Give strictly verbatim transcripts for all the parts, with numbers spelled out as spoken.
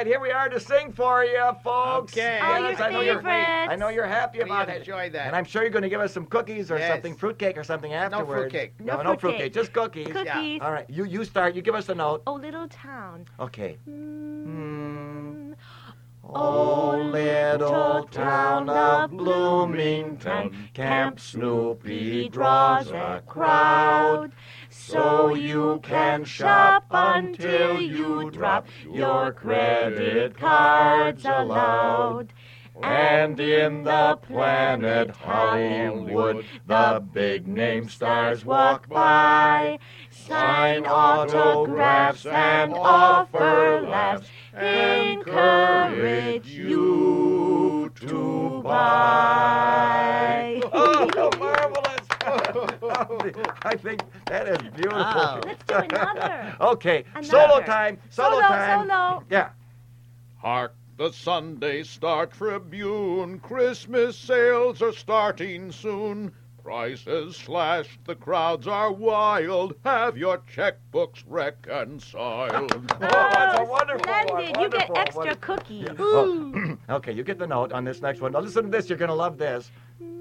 right, here we are to sing for you, folks. Okay. Oh, your Yes, I know you're. favorites. I know you're happy We about it. enjoy that. And I'm sure you're going to give us some cookies or Yes. something, fruitcake or something afterwards. fruitcake. No no fruitcake. fruitcake, just cookies. Cookies. All right, you you start. You give us the note. Oh, little town. Okay. Mm. Oh, little town of Bloomington, Camp Snoopy draws a crowd. So you can shop until you drop your credit cards aloud. And in the planet Hollywood, the big name stars walk by, sign autographs and offer laughs, encourage you to buy. Oh, marvelous! I think that is beautiful. Wow. Let's do another. Okay, Another. solo time. Solo, Solo, time. solo. Yeah. Hark the Sunday Star Tribune, Christmas sales are starting soon. Prices slashed, the crowds are wild. Have your checkbooks reconciled. Oh, that's a wonderful one. Splendid. You get Wonderful, extra wonderful. cookies. Oh, okay, you get the note on this next one. Now listen to this. You're going to love this.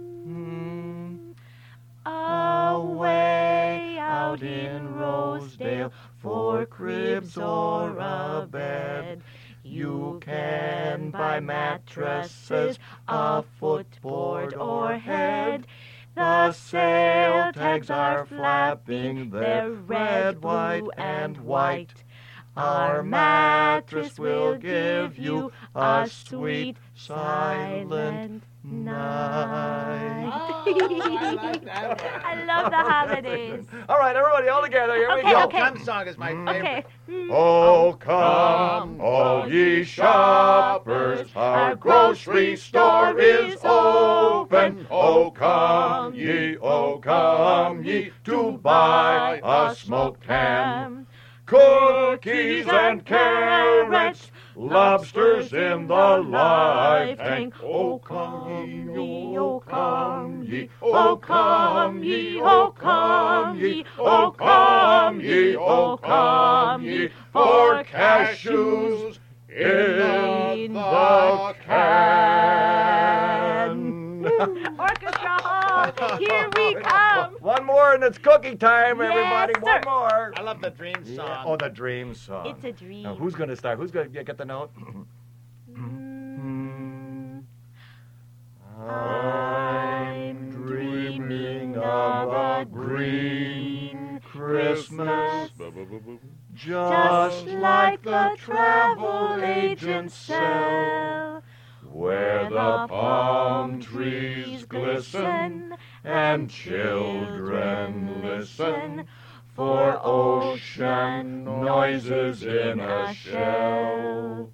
Away out in Rosedale for cribs or a bed. You can buy mattresses, a footboard or head. The sale tags are flapping, they're red, blue, and white. Our mattress will give you a sweet, silent night. I like that. I love the holidays. All right, everybody, all together. Here Okay, we go. okay. Come song is my favorite. Okay. Mm. Oh, come, all ye shoppers, our grocery store is open. Oh, come ye, oh, come ye, to buy a smoked ham. Cookies and carrots, lobsters in the live tank. Oh, come ye, oh, come ye, oh, come ye, oh, come ye, oh, come ye, oh, come ye, for cashews in the can. Orchestra Hall, here we come. One more and it's cookie time, Yes, everybody. sir. One more. I love the dream song. Yeah. Oh, the dream song. It's a dream. Now, who's going to start? Who's going to get the note? Mm. I'm dreaming of a green Christmas, just like the travel agents sell, where the palm trees glisten and children listen for ocean noises in a shell.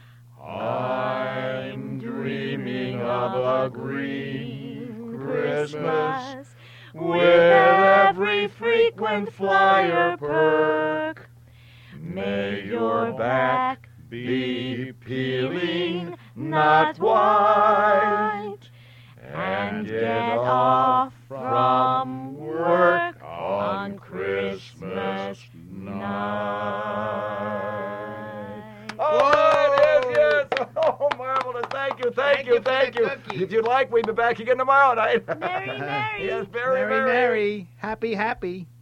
I'm dreaming of a green Christmas with every frequent flyer perk. May your back be peeling, not white, and get off from work on Christmas night. Oh, yes, yes. Oh, marvelous. Thank you, thank, Thank you, you for thank the you. cookies. If you'd like, we'll be back again tomorrow night. Merry, merry. Yes, very, Merry, merry. Happy, happy.